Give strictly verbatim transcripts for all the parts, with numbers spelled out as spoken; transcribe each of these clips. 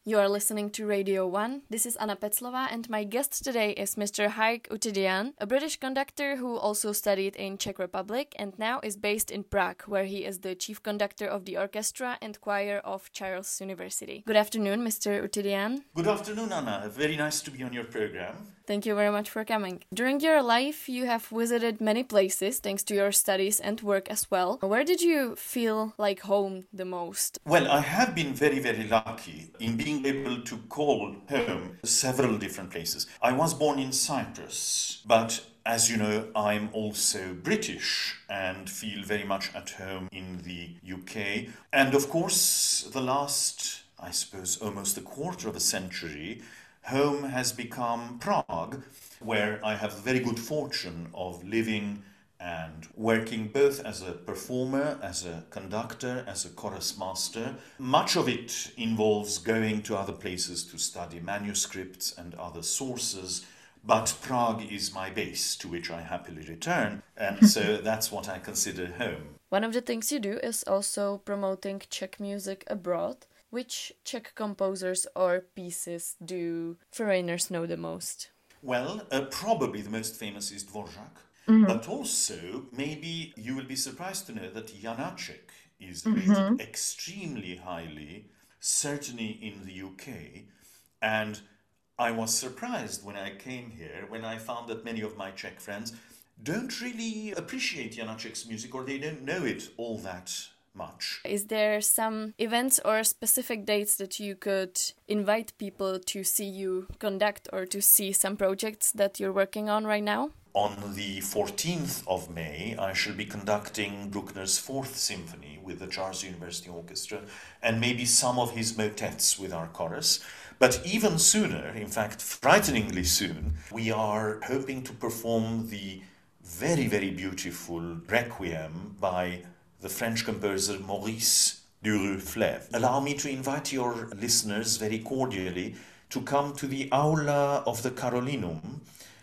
You are listening to Radio one. This is Anna Peclova, and my guest today is Mister Hark Utidian, a British conductor who also studied in Czech Republic and now is based in Prague, where he is the chief conductor of the orchestra and choir of Charles University. Good afternoon, Mister Utidian. Good afternoon, Anna. Very nice to be on your program. Thank you very much for coming. During your life, you have visited many places thanks to your studies and work as well. Where did you feel like home the most? Well, I have been very, very lucky in being able to call home several different places. I was born in Cyprus, but as you know, I'm also British and feel very much at home in the U K. And of course, the last, I suppose, almost a quarter of a century, home has become Prague, where I have the very good fortune of living and working both as a performer, as a conductor, as a chorus master. Much of it involves going to other places to study manuscripts and other sources, but Prague is my base to which I happily return, and so that's what I consider home. One of the things you do is also promoting Czech music abroad. Which Czech composers or pieces do foreigners know the most? Well, uh, probably the most famous is Dvořák. Mm-hmm. But also, maybe you will be surprised to know that Janáček is Mm-hmm. rated extremely highly, certainly in the U K. And I was surprised when I came here, when I found that many of my Czech friends don't really appreciate Janáček's music, or they don't know it all that much. Is there some events or specific dates that you could invite people to see you conduct or to see some projects that you're working on right now? On the fourteenth of May, I shall be conducting Bruckner's Fourth Symphony with the Charles University Orchestra and maybe some of his motets with our chorus. But even sooner, in fact, frighteningly soon, we are hoping to perform the very, very beautiful Requiem by the French composer Maurice Duruflé. Allow me to invite your listeners very cordially to come to the Aula of the Carolinum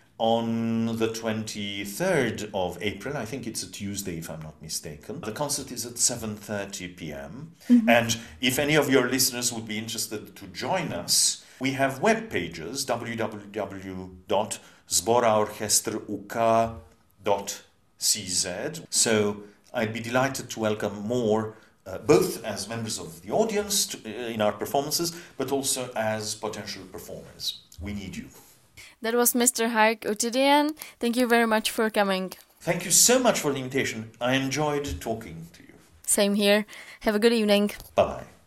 on the twenty-third of April. I think it's a Tuesday, if I'm not mistaken. The concert is at seven thirty p.m. Mm-hmm. And if any of your listeners would be interested to join us, we have web pages, w w w dot zbora orchestr u k dot c z. So I'd be delighted to welcome more, uh, both as members of the audience to, uh, in our performances, but also as potential performers. We need you. That was Mister Hark Utidian. Thank you very much for coming. Thank you so much for the invitation. I enjoyed talking to you. Same here. Have a good evening. Bye-bye.